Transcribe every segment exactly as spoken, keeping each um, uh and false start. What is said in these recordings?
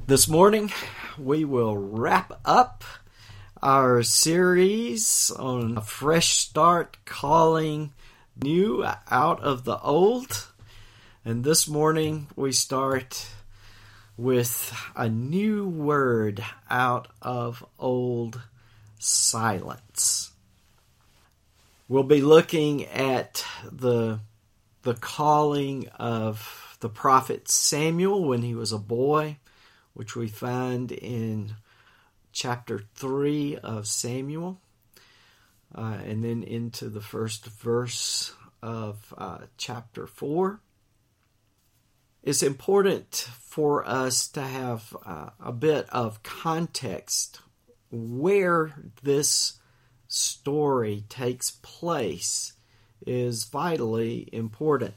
This morning, we will wrap up our series on a fresh start, calling new out of the old. And this morning, we start with a new word out of old: silence. We'll be looking at the, the calling of the prophet Samuel when he was a boy, which we find in chapter three of Samuel, uh, and then into the first verse of uh, chapter four. It's important for us to have uh, a bit of context where this story takes place is vitally important.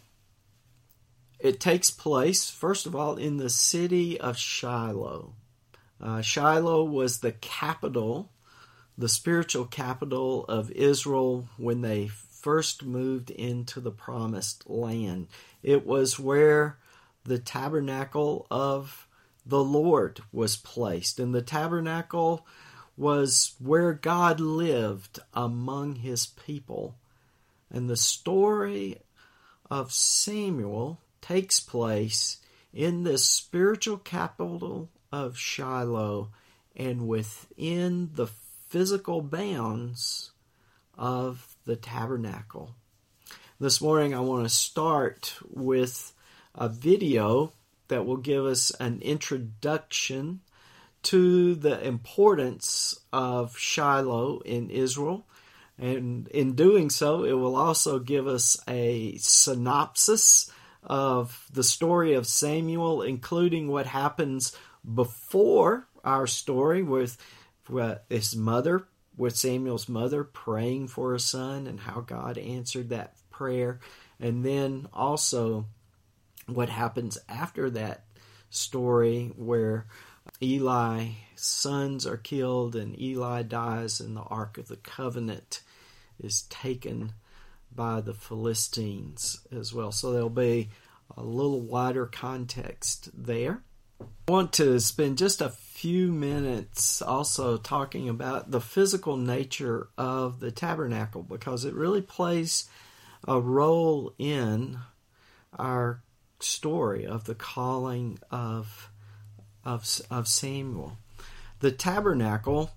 It takes place, first of all, in the city of Shiloh. Uh, Shiloh was the capital, the spiritual capital of Israel when they first moved into the promised land. It was where the tabernacle of the Lord was placed. And the tabernacle was where God lived among his people. And the story of Samuel takes place in this spiritual capital of Shiloh and within the physical bounds of the tabernacle. This morning I want to start with a video that will give us an introduction to the importance of Shiloh in Israel. And in doing so, it will also give us a synopsis of the story of Samuel, including what happens before our story with his mother, with Samuel's mother praying for a son and how God answered that prayer. And then also what happens after that story where Eli's sons are killed and Eli dies and the Ark of the Covenant is taken by the Philistines as well. So there'll be a little wider context there. I want to spend just a few minutes also talking about the physical nature of the tabernacle, because it really plays a role in our story of the calling of, of, of Samuel. The tabernacle,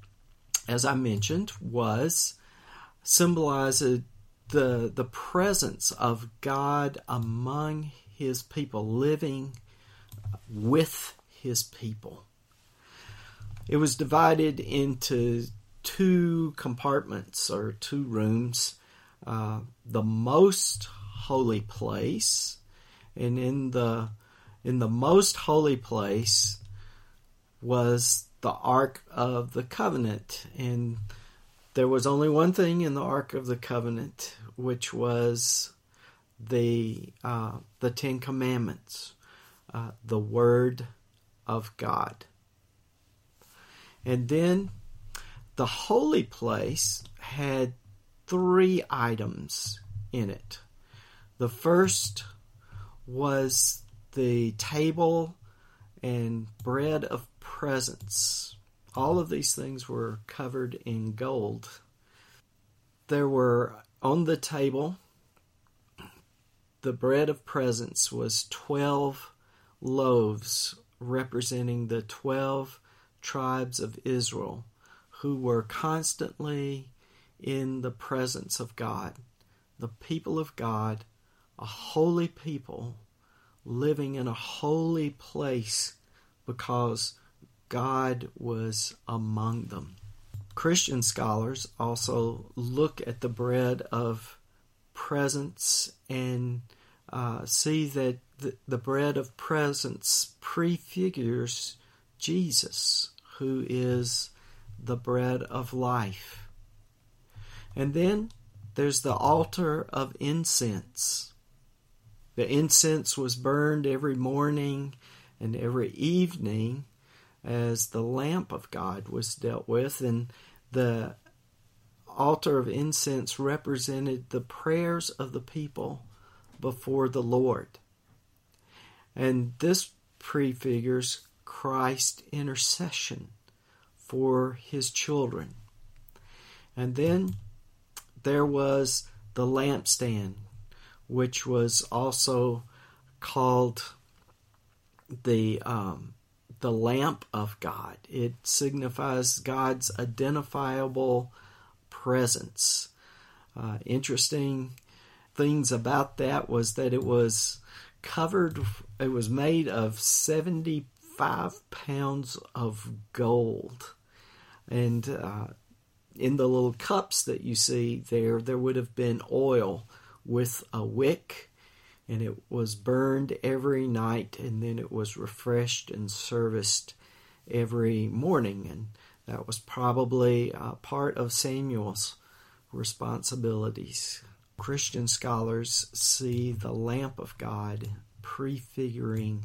as I mentioned, was symbolized the the presence of God among his people, living with his people. It was divided into two compartments or two rooms. Uh, the most holy place, and in the in the most holy place was the Ark of the Covenant, and there was only one thing in the Ark of the Covenant, which was the uh, the Ten Commandments, uh, the Word of God. And then the holy place had three items in it. The first was the table and bread of presence. All of these things were covered in gold. There were on the table, the bread of presence was twelve loaves representing the twelve tribes of Israel who were constantly in the presence of God. The people of God, a holy people living in a holy place because God was among them. Christian scholars also look at the bread of presence and uh, see that the, the bread of presence prefigures Jesus, who is the bread of life. And then there's the altar of incense. The incense was burned every morning and every evening as the lamp of God was dealt with, and the altar of incense represented the prayers of the people before the Lord. And this prefigures Christ's intercession for his children. And then there was the lampstand, which was also called the um, the lamp of God. It signifies God's identifiable presence. Uh, interesting things about that was that it was covered, it was made of seventy-five pounds of gold. And uh, in the little cups that you see there, there would have been oil with a wick, and it was burned every night, and then it was refreshed and serviced every morning. And that was probably uh, part of Samuel's responsibilities. Christian scholars see the lamp of God prefiguring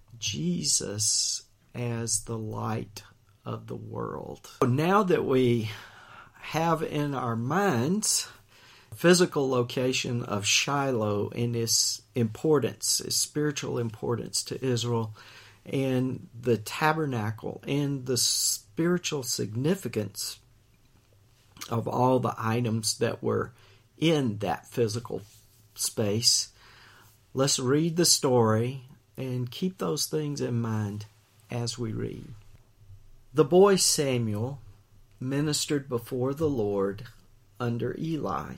Jesus as the light of the world. Now that we have in our minds physical location of Shiloh and its importance, its spiritual importance to Israel, and the tabernacle and the spiritual significance of all the items that were in that physical space, let's read the story and keep those things in mind as we read. The boy Samuel ministered before the Lord under Eli.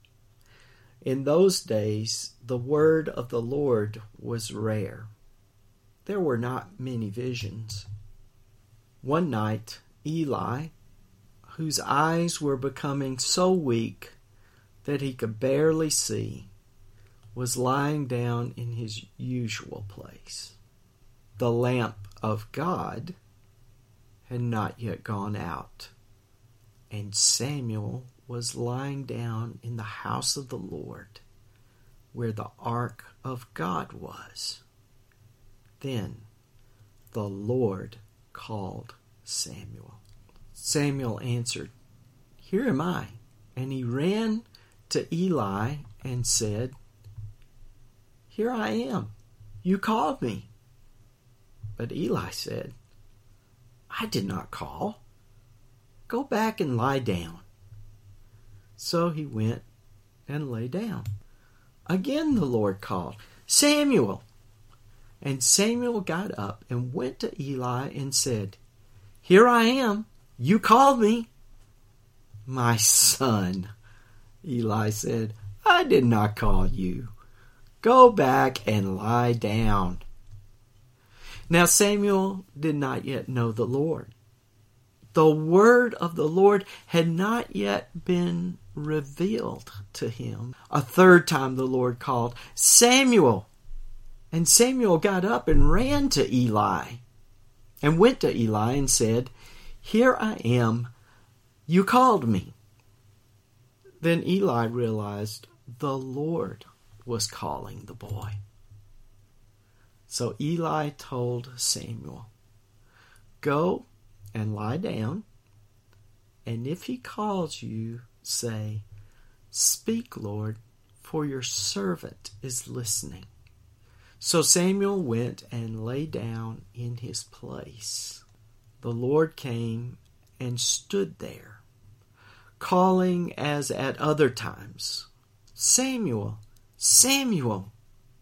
In those days, the word of the Lord was rare. There were not many visions. One night, Eli, whose eyes were becoming so weak that he could barely see, was lying down in his usual place. The lamp of God had not yet gone out, and Samuel was lying down in the house of the Lord, where the ark of God was. Then the Lord called Samuel. Samuel answered, "Here am I." And he ran to Eli and said, "Here I am. You called me." But Eli said, "I did not call. Go back and lie down." So he went and lay down. Again the Lord called, "Samuel." And Samuel got up and went to Eli and said, "Here I am. You called me." "My son," Eli said, "I did not call you. Go back and lie down." Now Samuel did not yet know the Lord. The word of the Lord had not yet been revealed to him. A third time the Lord called, "Samuel." And Samuel got up and ran to Eli and went to Eli and said, "Here I am. You called me." Then Eli realized the Lord was calling the boy. So Eli told Samuel, "Go and lie down, and if he calls you, say, 'Speak, Lord, for your servant is listening.'" So Samuel went and lay down in his place. The Lord came and stood there, calling as at other times, "Samuel, Samuel."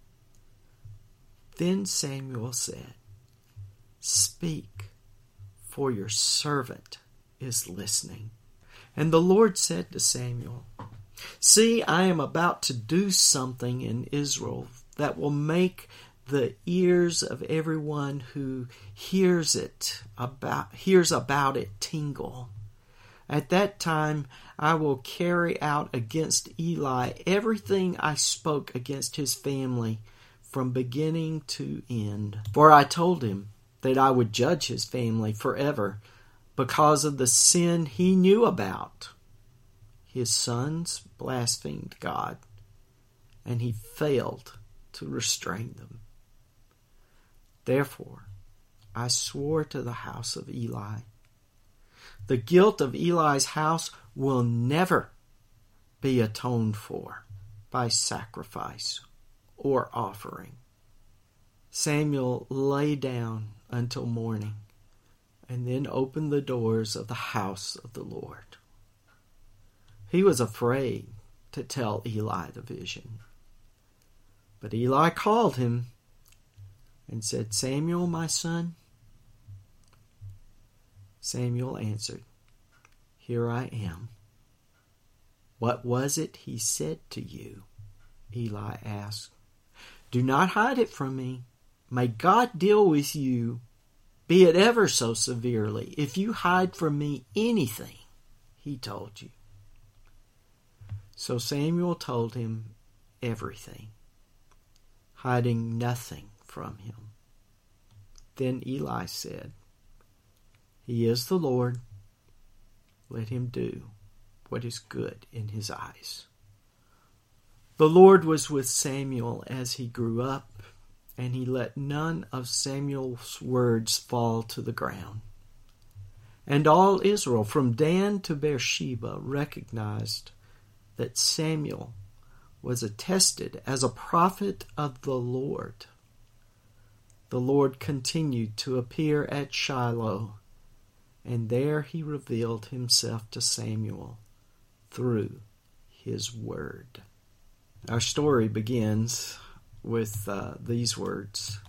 Then Samuel said, "Speak, for your servant is listening." And the Lord said to Samuel, "See, I am about to do something in Israel that will make the ears of everyone who hears it about hears about it tingle. At that time I will carry out against Eli everything I spoke against his family from beginning to end. For I told him that I would judge his family forever because of the sin he knew about. His sons blasphemed God, and he failed to restrain them. Therefore, I swore to the house of Eli, the guilt of Eli's house will never be atoned for by sacrifice or offering. Samuel lay down until morning, and then opened the doors of the house of the Lord. He was afraid to tell Eli the vision. But Eli called him and said, "Samuel, my son." Samuel answered, "Here I am." "What was it he said to you?" Eli asked. "Do not hide it from me. May God deal with you, be it ever so severely, if you hide from me anything he told you." So Samuel told him everything, hiding nothing from him. Then Eli said, "He is the Lord. Let him do what is good in his eyes." The Lord was with Samuel as he grew up, and he let none of Samuel's words fall to the ground. And all Israel, from Dan to Beersheba, recognized that Samuel was attested as a prophet of the Lord. The Lord continued to appear at Shiloh, and there he revealed himself to Samuel through his word. Our story begins with uh, these words.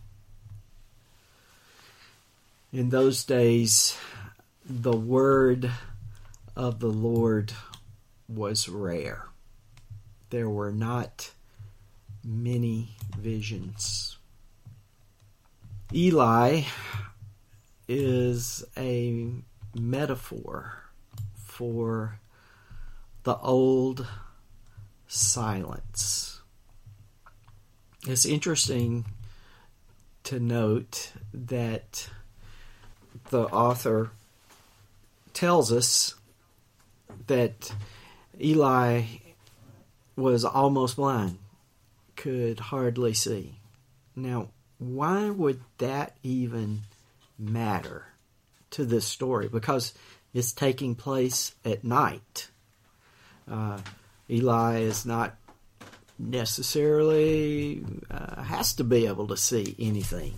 In those days, the word of the Lord was rare. There were not many visions. Eli is a metaphor for the old silence. It's interesting to note that the author tells us that Eli was almost blind, could hardly see. Now, why would that even matter to this story? Because it's taking place at night. Uh, Eli is not necessarily uh, has to be able to see anything.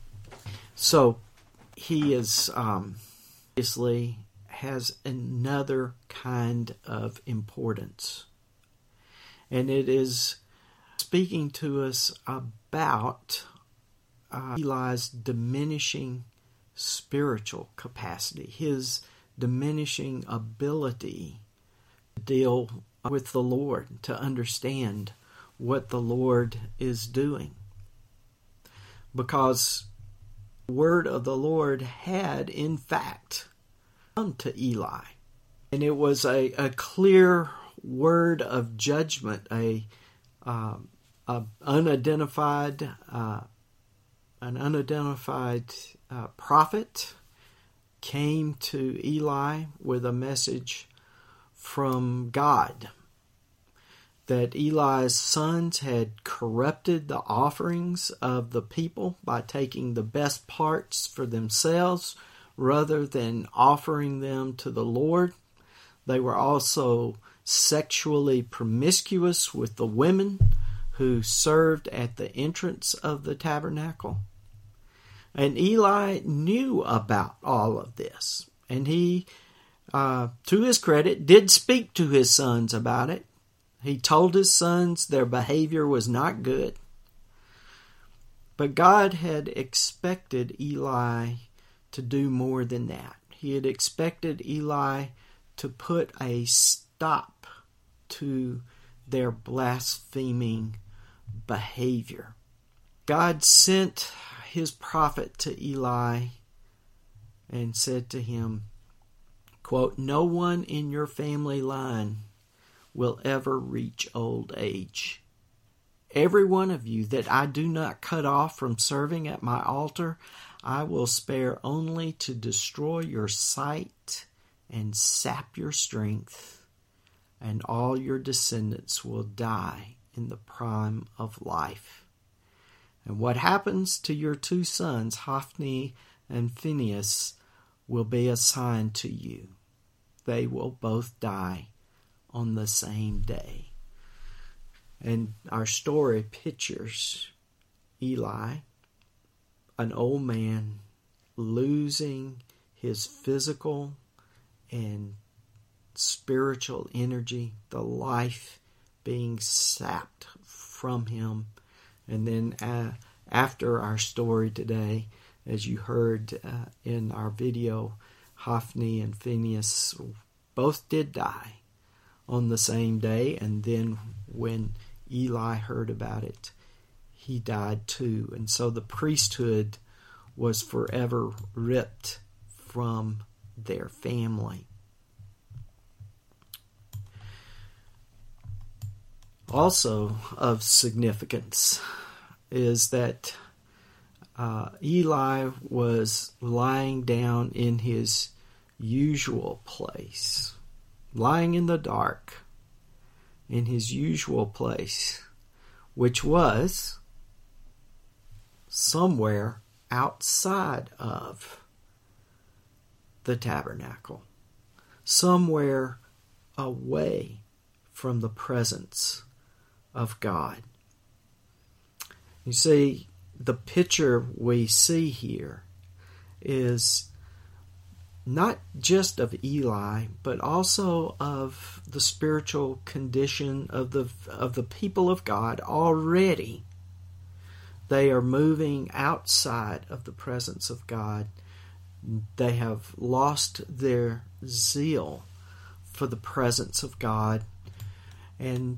So he is um, obviously has another kind of importance. And it is speaking to us about uh, Eli's diminishing spiritual capacity, his diminishing ability to deal with the Lord, to understand what the Lord is doing. Because the word of the Lord had, in fact, come to Eli. And it was a, a clear word of judgment, a, uh, a unidentified, uh, an unidentified uh, prophet came to Eli with a message from God that Eli's sons had corrupted the offerings of the people by taking the best parts for themselves rather than offering them to the Lord. They were also sexually promiscuous with the women who served at the entrance of the tabernacle. And Eli knew about all of this. And he, uh, to his credit, did speak to his sons about it. He told his sons their behavior was not good. But God had expected Eli to do more than that. He had expected Eli to put a stop to their blaspheming behavior. God sent his prophet to Eli and said to him, quote, "No one in your family line will ever reach old age. Every one of you that I do not cut off from serving at my altar, I will spare only to destroy your sight and sap your strength, and all your descendants will die in the prime of life. And what happens to your two sons, Hophni and Phinehas, will be a sign to you. They will both die on the same day." And our story pictures Eli, an old man losing his physical and spiritual energy, the life being sapped from him. And then uh, after our story today, as you heard uh, in our video, Hophni and Phinehas both did die on the same day. And then when Eli heard about it, he died too. And so the priesthood was forever ripped from their family. Also of significance is that uh, Eli was lying down in his usual place, lying in the dark in his usual place, which was somewhere outside of the tabernacle, somewhere away from the presence of God. You see, the picture we see here is not just of Eli, but also of the spiritual condition of the of the people of God already. They are moving outside of the presence of God. They have lost their zeal for the presence of God, and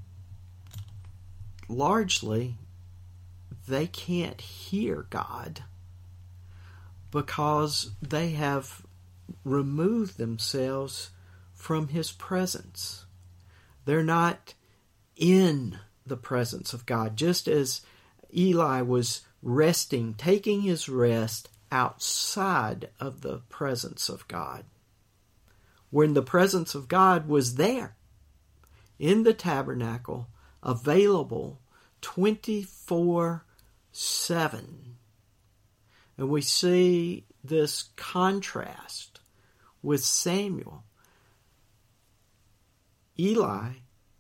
largely they can't hear God because they have removed themselves from His presence. They're not in the presence of God, just as Eli was resting, taking his rest outside of the presence of God, when the presence of God was there in the tabernacle, available twenty-four seven. And we see this contrast with Samuel. Eli,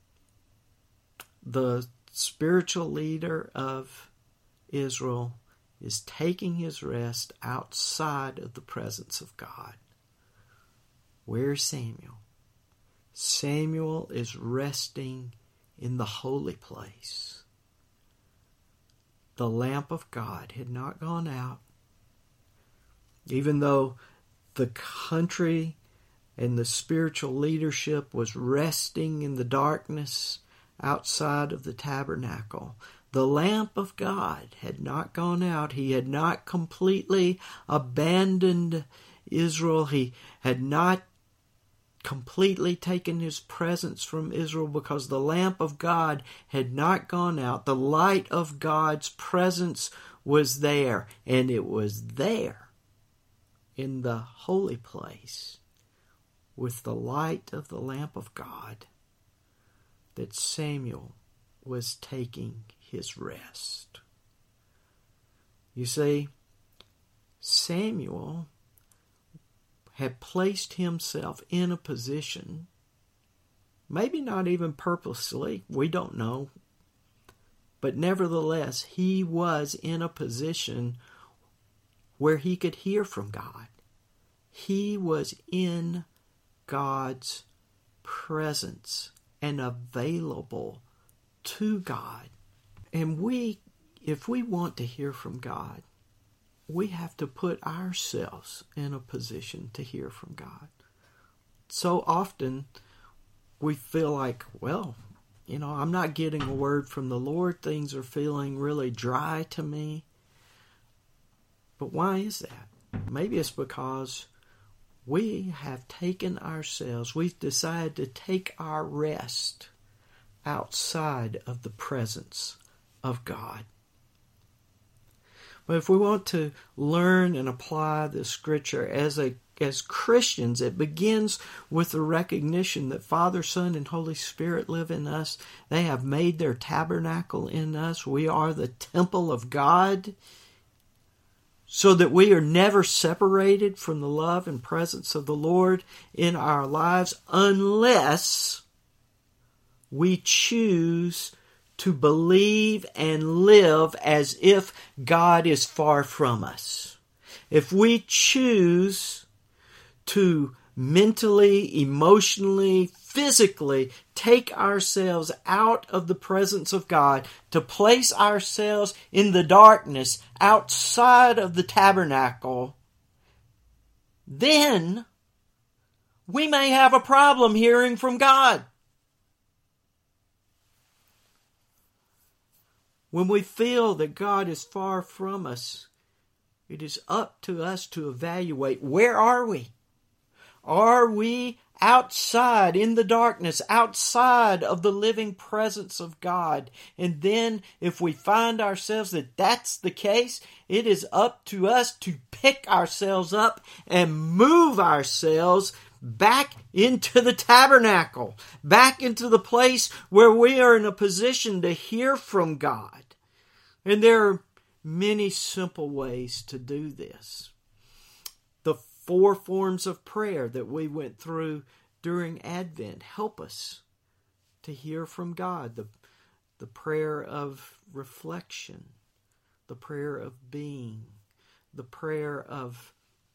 the spiritual leader of Israel, is taking his rest outside of the presence of God. Where's Samuel? Samuel is resting in the holy place. The lamp of God had not gone out, even though the country and the spiritual leadership was resting in the darkness outside of the tabernacle. The lamp of God had not gone out. He had not completely abandoned Israel. He had not completely taken his presence from Israel, because the lamp of God had not gone out. The light of God's presence was there, and it was there in the holy place with the light of the lamp of God that Samuel was taking his rest. You see, Samuel had placed himself in a position, maybe not even purposely, we don't know, but nevertheless, he was in a position where he could hear from God. He was in God's presence and available to God. And we, if we want to hear from God, we have to put ourselves in a position to hear from God. So often we feel like, well, you know, I'm not getting a word from the Lord. Things are feeling really dry to me. But why is that? Maybe it's because we have taken ourselves, we've decided to take our rest outside of the presence of God. But if we want to learn and apply the Scripture as a as Christians, it begins with the recognition that Father, Son, and Holy Spirit live in us. They have made their tabernacle in us. We are the temple of God, so that we are never separated from the love and presence of the Lord in our lives unless we choose to believe and live as if God is far from us. if we choose to mentally, emotionally, physically take ourselves out of the presence of God, to place ourselves in the darkness outside of the tabernacle, then we may have a problem hearing from God. When we feel that God is far from us, it is up to us to evaluate, where are we? Are we outside in the darkness, outside of the living presence of God? And then if we find ourselves that that's the case, it is up to us to pick ourselves up and move ourselves back into the tabernacle, back into the place where we are in a position to hear from God. And there are many simple ways to do this. The four forms of prayer that we went through during Advent help us to hear from God. The, the prayer of reflection, the prayer of being, the prayer of,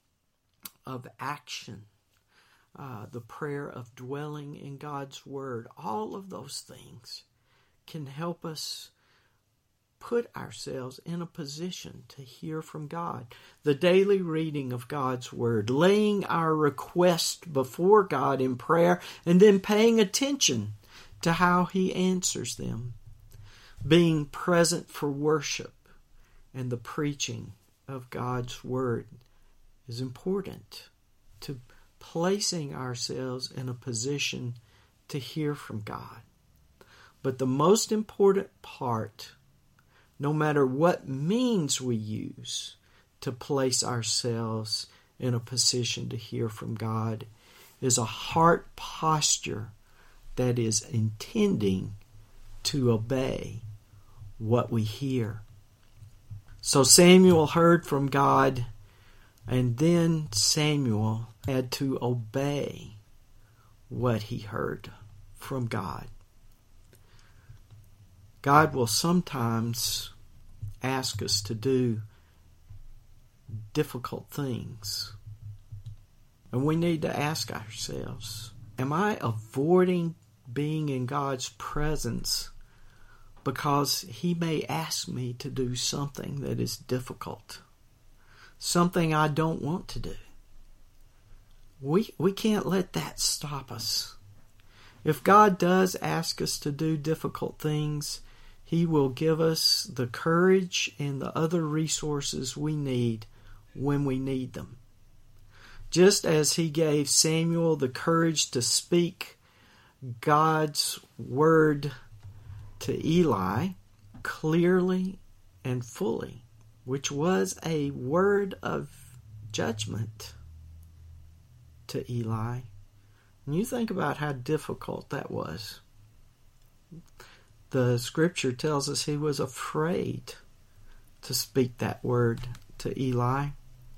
of action, uh, the prayer of dwelling in God's Word. All of those things can help us put ourselves in a position to hear from God. The daily reading of God's Word, laying our request before God in prayer, and then paying attention to how He answers them. Being present for worship and the preaching of God's Word is important to placing ourselves in a position to hear from God. But the most important part, no matter what means we use to place ourselves in a position to hear from God, is a heart posture that is intending to obey what we hear. So Samuel heard from God, and then Samuel had to obey what he heard from God. God will sometimes ask us to do difficult things. And we need to ask ourselves, am I avoiding being in God's presence because He may ask me to do something that is difficult, something I don't want to do? We, we can't let that stop us. If God does ask us to do difficult things, He will give us the courage and the other resources we need when we need them. Just as He gave Samuel the courage to speak God's word to Eli clearly and fully, which was a word of judgment to Eli. And you think about how difficult that was. The scripture tells us he was afraid to speak that word to Eli.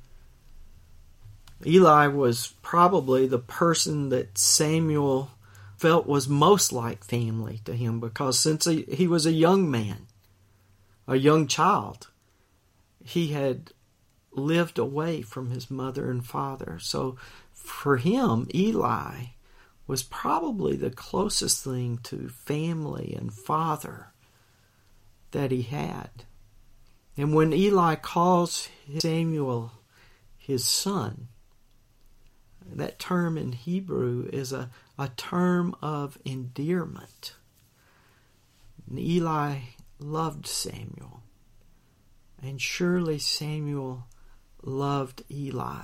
Eli was probably the person that Samuel felt was most like family to him, because since he, he was a young man, a young child, he had lived away from his mother and father. So for him, Eli was probably the closest thing to family and father that he had. And when Eli calls Samuel his son, that term in Hebrew is a, a term of endearment. And Eli loved Samuel, and surely Samuel loved Eli.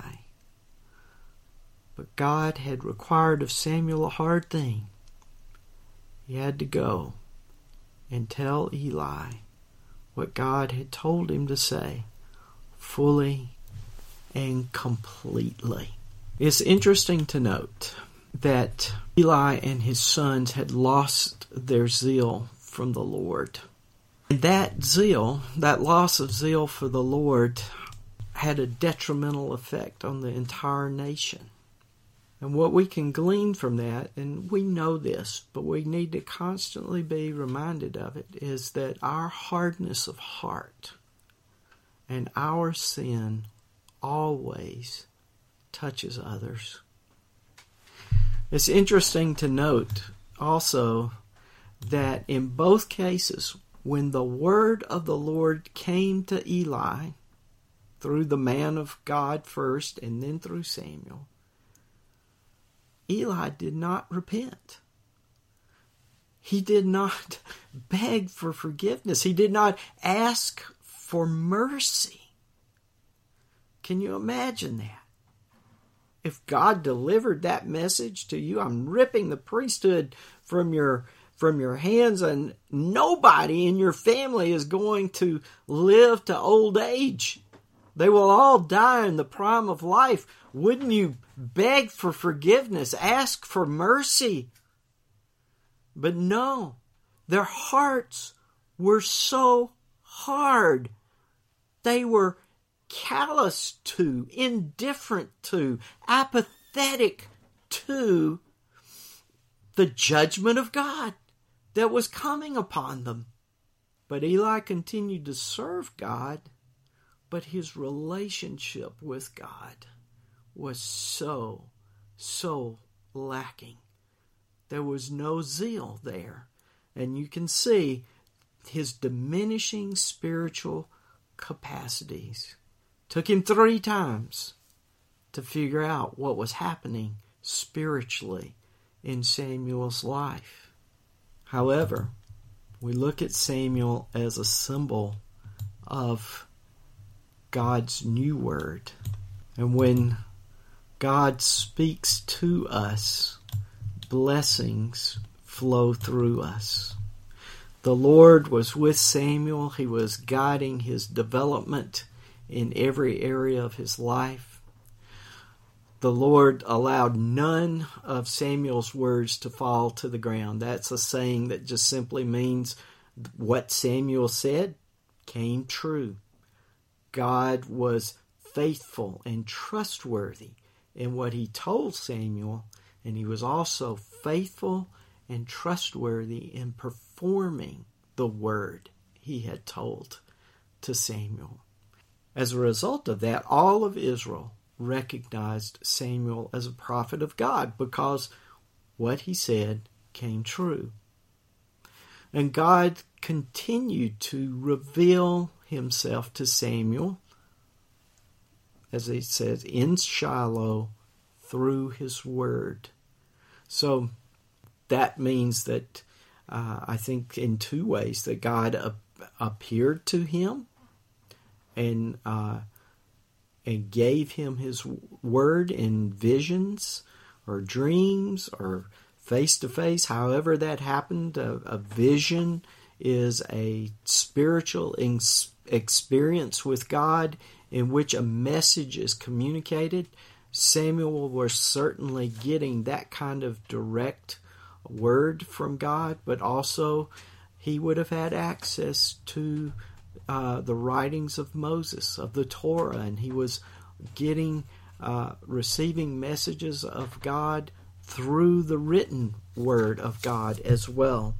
But God had required of Samuel a hard thing. He had to go and tell Eli what God had told him to say, fully and completely. It's interesting to note that Eli and his sons had lost their zeal from the Lord. And that zeal, that loss of zeal for the Lord, had a detrimental effect on the entire nation. And what we can glean from that, and we know this, but we need to constantly be reminded of it, is that our hardness of heart and our sin always touches others. It's interesting to note also that in both cases, when the word of the Lord came to Eli, through the man of God first and then through Samuel, Eli did not repent. He did not beg for forgiveness. He did not ask for mercy. Can you imagine that? If God delivered that message to you, I'm ripping the priesthood from your from your hands, and nobody in your family is going to live to old age. They will all die in the prime of life. Wouldn't you beg for forgiveness, ask for mercy? But no, their hearts were so hard. They were callous to, indifferent to, apathetic to the judgment of God that was coming upon them. But Eli continued to serve God, but his relationship with God was so, so lacking. There was no zeal there. And you can see his diminishing spiritual capacities. Took him three times to figure out what was happening spiritually in Samuel's life. However, we look at Samuel as a symbol of God's new word. And when God speaks to us, blessings flow through us. The Lord was with Samuel. He was guiding his development in every area of his life. The Lord allowed none of Samuel's words to fall to the ground. That's a saying that just simply means what Samuel said came true. God was faithful and trustworthy in what he told Samuel, and he was also faithful and trustworthy in performing the word he had told to Samuel. As a result of that, all of Israel recognized Samuel as a prophet of God because what he said came true. And God continued to reveal himself to Samuel, as he says, in Shiloh through his word. So that means that uh, I think in two ways that God ap- appeared to him and uh, and gave him his word in visions or dreams or face-to-face, however that happened. A, a vision is a spiritual ex- experience with God in which a message is communicated. Samuel was certainly getting that kind of direct word from God, but also he would have had access to uh, the writings of Moses, of the Torah, and he was getting, uh, receiving messages of God through the written word of God as well.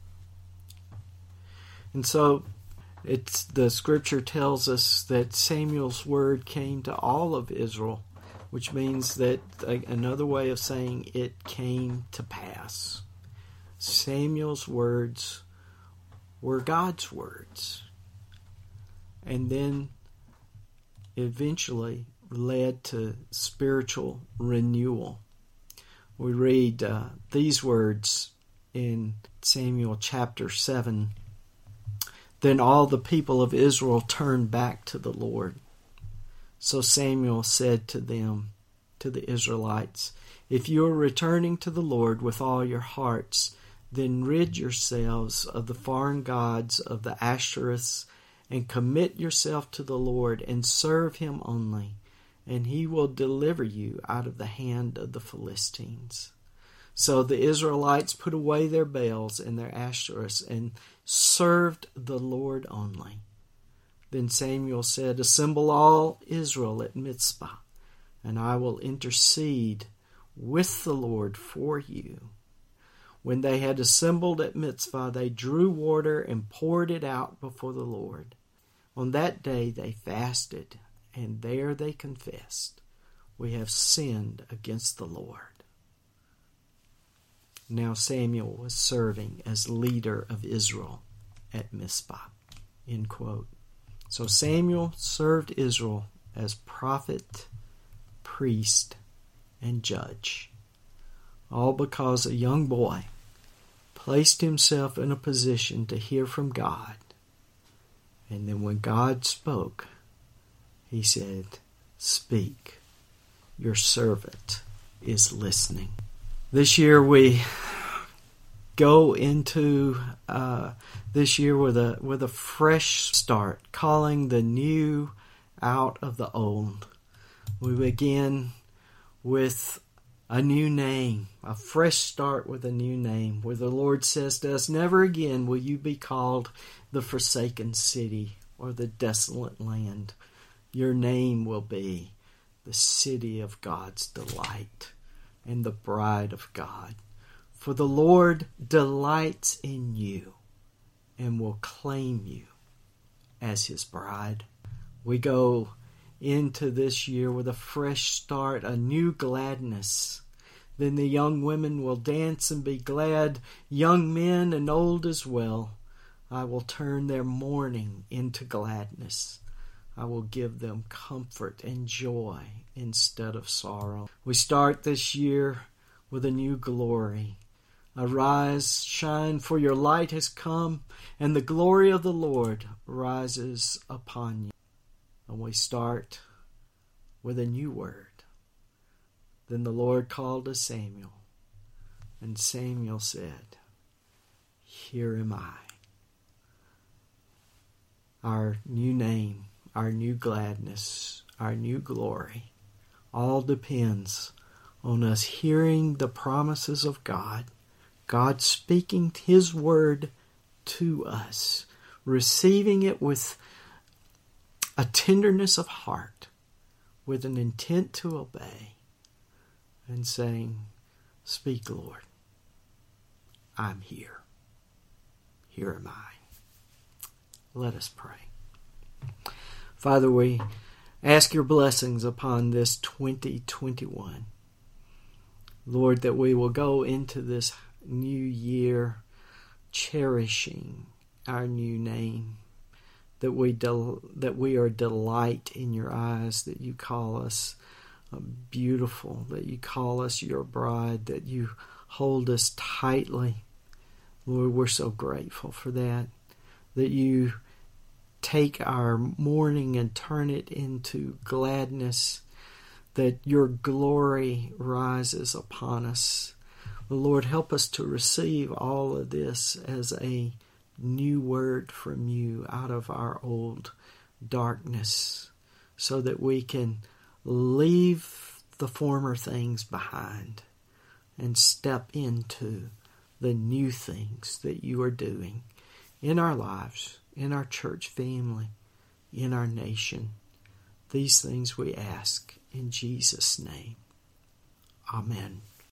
And so it's the scripture tells us that Samuel's word came to all of Israel, which means that uh, another way of saying it came to pass. Samuel's words were God's words, and then eventually led to spiritual renewal. We read uh, these words in Samuel chapter seven. Then all the people of Israel turned back to the Lord. So Samuel said to them, to the Israelites, if you are returning to the Lord with all your hearts, then rid yourselves of the foreign gods of the Ashtoreths, and commit yourself to the Lord and serve him only, and he will deliver you out of the hand of the Philistines. So the Israelites put away their Baals and their Ashtoreths and served the Lord only. Then Samuel said, assemble all Israel at Mizpah, and I will intercede with the Lord for you. When they had assembled at Mizpah, they drew water and poured it out before the Lord. On that day they fasted And there they confessed, "We have sinned against the Lord." Now Samuel was serving as leader of Israel at Mizpah. End quote. So Samuel served Israel as prophet, priest, and judge, all because a young boy placed himself in a position to hear from God. And then when God spoke, he said, "Speak, your servant is listening." This year we go into uh, this year with a with a fresh start, calling the new out of the old. We begin with a new name, a fresh start with a new name, where the Lord says to us, "Never again will you be called the forsaken city or the desolate land. Your name will be the city of God's delight and the bride of God. For the Lord delights in you and will claim you as his bride." We go into this year with a fresh start, a new gladness. Then the young women will dance and be glad, young men and old as well. I will turn their mourning into gladness. I will give them comfort and joy instead of sorrow. We start this year with a new glory. Arise, shine, for your light has come, and the glory of the Lord rises upon you. And we start with a new word. Then the Lord called to Samuel, and Samuel said, "Here am I." Our new name, our new gladness, our new glory, all depends on us hearing the promises of God, God speaking his word to us, receiving it with a tenderness of heart, with an intent to obey, and saying, "Speak, Lord. I'm here. Here am I." Let us pray. Father, we ask your blessings upon this twenty twenty-one. Lord, that we will go into this new year cherishing our new name, that we del- that we are delight in your eyes, that you call us uh, beautiful, that you call us your bride, that you hold us tightly. Lord, we're so grateful for that, that you take our mourning and turn it into gladness, that your glory rises upon us. Lord, help us to receive all of this as a new word from you out of our old darkness, so that we can leave the former things behind and step into the new things that you are doing in our lives, in our church family, in our nation. These things we ask in Jesus' name. Amen.